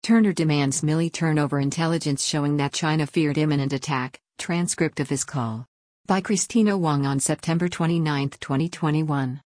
Turner demands Milley turn over intelligence showing that China feared imminent attack. Transcript of his call. By Christina Wong on September 29, 2021.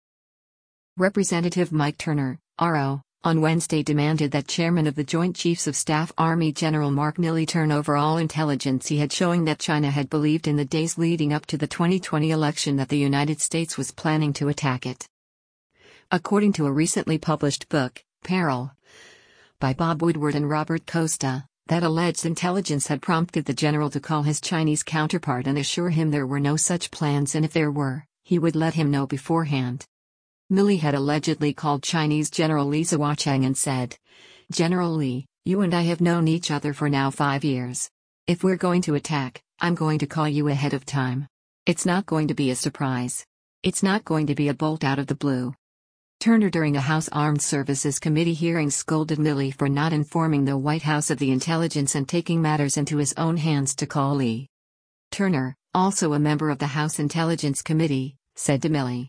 Representative Mike Turner, RO, on Wednesday demanded that Chairman of the Joint Chiefs of Staff Army General Mark Milley turn over all intelligence he had showing that China had believed in the days leading up to the 2020 election that the United States was planning to attack it. According to a recently published book, Peril, by Bob Woodward and Robert Costa, that alleged intelligence had prompted the general to call his Chinese counterpart and assure him there were no such plans, and if there were, he would let him know beforehand. Milley had allegedly called Chinese General Li Zhuocheng and said, "General Li, you and I have known each other for now 5 years. If we're going to attack, I'm going to call you ahead of time. It's not going to be a surprise. It's not going to be a bolt out of the blue." Turner during a House Armed Services Committee hearing scolded Milley for not informing the White House of the intelligence and taking matters into his own hands to call Li. Turner, also a member of the House Intelligence Committee, said to Milley,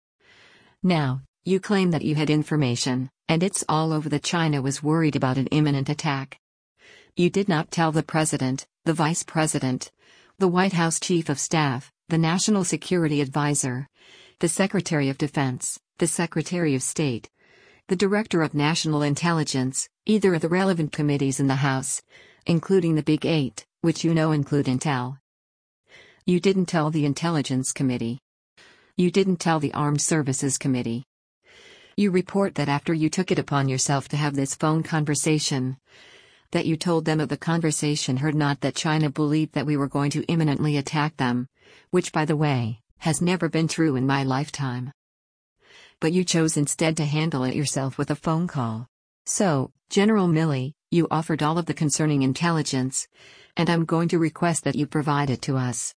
"Now, you claim that you had information, and it's all over that China was worried about an imminent attack. You did not tell the President, the Vice President, the White House Chief of Staff, the National Security Advisor, the Secretary of Defense, the Secretary of State, the Director of National Intelligence, either of the relevant committees in the House, including the Big Eight, which you know include Intel. You didn't tell the Intelligence Committee. You didn't tell the Armed Services Committee. You report that after you took it upon yourself to have this phone conversation, that you told them of the conversation heard not that China believed that we were going to imminently attack them, which by the way, has never been true in my lifetime. But you chose instead to handle it yourself with a phone call. So, General Milley, you offered all of the concerning intelligence, and I'm going to request that you provide it to us.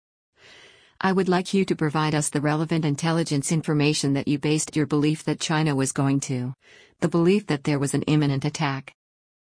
I would like you to provide us the relevant intelligence information that you based your belief that China was going to, the belief that there was an imminent attack.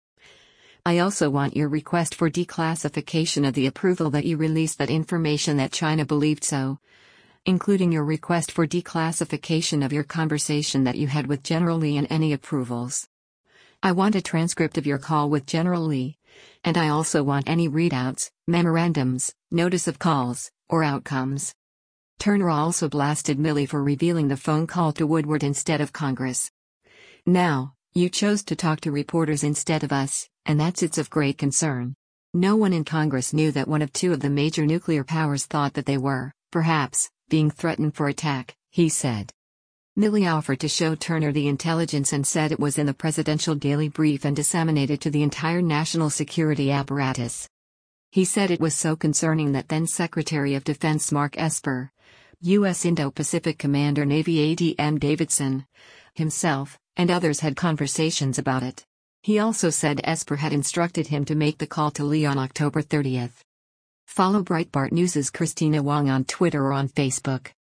I also want your request for declassification of the approval that you released that information that China believed so, including your request for declassification of your conversation that you had with General Li and any approvals. I want a transcript of your call with General Li, and I also want any readouts, memorandums, notice of calls, or outcomes." Turner also blasted Milley for revealing the phone call to Woodward instead of Congress. "Now, you chose to talk to reporters instead of us, and it's of great concern. No one in Congress knew that one of two of the major nuclear powers thought that they were, perhaps, being threatened for attack," he said. Milley offered to show Turner the intelligence and said it was in the presidential daily brief and disseminated to the entire national security apparatus. He said it was so concerning that then Secretary of Defense Mark Esper, U.S. Indo-Pacific Commander Navy A.D.M. Davidson, himself, and others had conversations about it. He also said Esper had instructed him to make the call to Li on October 30th. Follow Breitbart News' Christina Wong on Twitter or on Facebook.